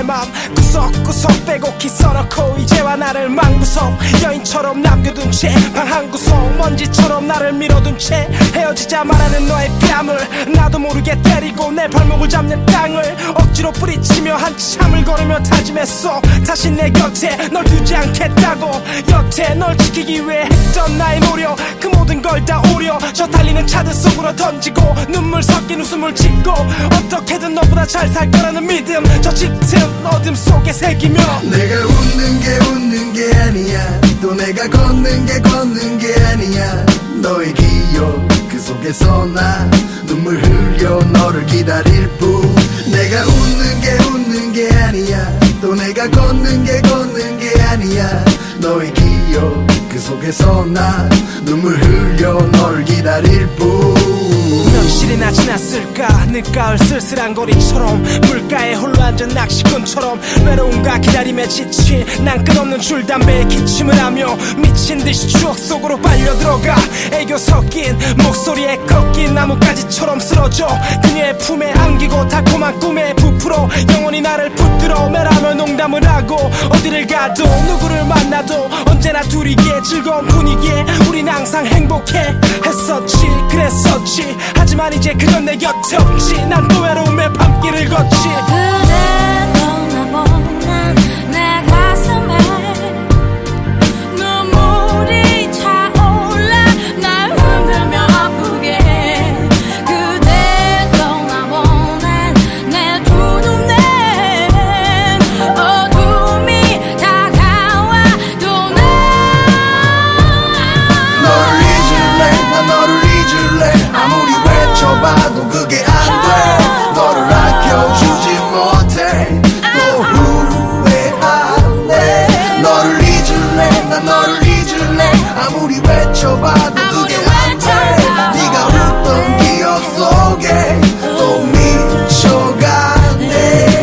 내 맘 구석구석 빼곡히 써놓고 이제와 나를 망구석 여인처럼 남겨둔 채 방 한 구석 먼지처럼 나를 밀어둔 채 헤어지자 말하는 너의 뺨을 나도 모르게 때리고 내 발목을 잡는 땅을 억지로 뿌리치며 한참을 걸으며 다짐했어 다시 내 곁에 널 두지 않겠다고 여태 널 지키기 위해 했던 나의 노력 그 모든 걸 다 오려 저 달리는 차들 속으로 던지고 눈물 섞인 웃음을 짓고 어떻게든 너보다 잘 살 거라는 믿음 저 짙은 어둠 속에 새기며 내가 웃는 게 아니야 또 내가 걷는 게 아니야 너의 기억 그 속에서 나 눈물 흘려 너를 기다릴 뿐 내가 웃는 게 아니야 또 내가 걷는 게 아니야 너의 기억 그 속에서 나 눈물 흘려 너를 기다릴 뿐 며칠이나 지났을까 늦가을 쓸쓸한 거리처럼 물가에 홀로 앉은 낚시꾼처럼 외로움과 기다림에 지친 난 끝없는 줄담배에 기침을 하며 미친듯이 추억 속으로 빨려들어가 애교 섞인 목소리에 꺾인 나뭇가지처럼 쓰러져 그녀의 품에 안기고 달콤한 꿈에 부풀어 영원히 나를 붙들어 매라며 농담을 하고 어디를 가도 누구를 만나도 언제나 둘이게 즐거운 분위기에 우린 항상 행복해 했었지 그랬었지 하지만 이제 그건 내 곁에 없지 난 또 외로움의 밤길을 걷지 그대 떠나보낸 내 가슴에 눈물이 차올라 날 흔들며 아프게 해 그대 떠나보낸 내 두 눈엔 어둠이 다가와 또 너를 잊을래 난 너를 잊을래 아무리 외쳐봐도 그게 안돼 너를 아껴주지 못해 또 후회하네 너를 잊을래 난 너를 잊을래 아무리 외쳐봐도 그게 안돼 네가 웃던 기억 속에 또 미쳐가네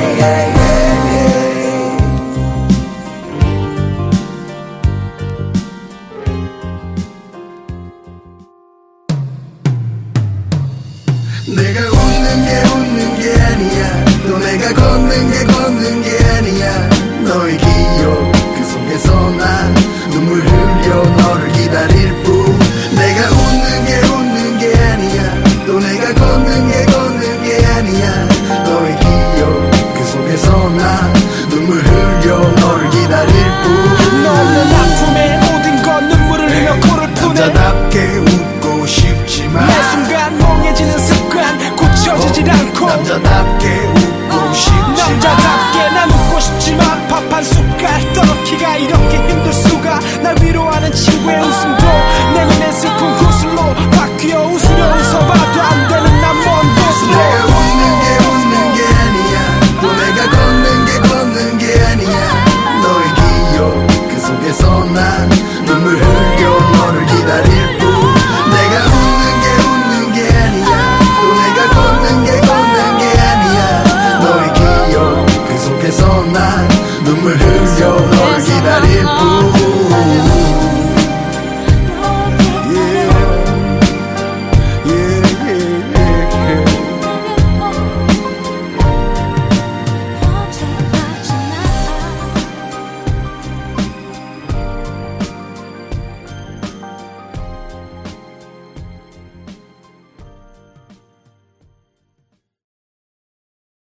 내가 웃는 게 아니야 또 내가 걷는 게 아니야 너의 기억 그 속에서 난 눈물 흘려 너를 기다릴 뿐 내가 웃는 게 아니야 또 내가 걷는 게 아니야 너의 기억 그 속에서 난 눈물 흘려 너를 기다릴 뿐 너 없는 아픔에 모든 건 눈물을 흘려 코를 푸네 남자답게 웃고 싶지만 매 순간 멍해지는 습관 고쳐지질 않고 남자답게 웃고 싶지만 남자답게 난 웃고 싶지만 밥 한 숟갈 떠넣기가 이렇게 힘들 수가 날 위로하는 친구의 웃음도 내 눈에 슬픈 구슬로 바뀌어 웃으려 웃어봐도 안 되는 난 먼 곳으로 내가 웃는 게 아니야 또 내가 걷는 게 아니야 너의 기억 그 속에서 난 눈물 흘려 너를 기다릴 뿐 내가 웃는 게 아니야 또 내가 걷는 게 아니야 너의 기억 그 속에서 난 눈물 흘려 너를 기다릴 뿐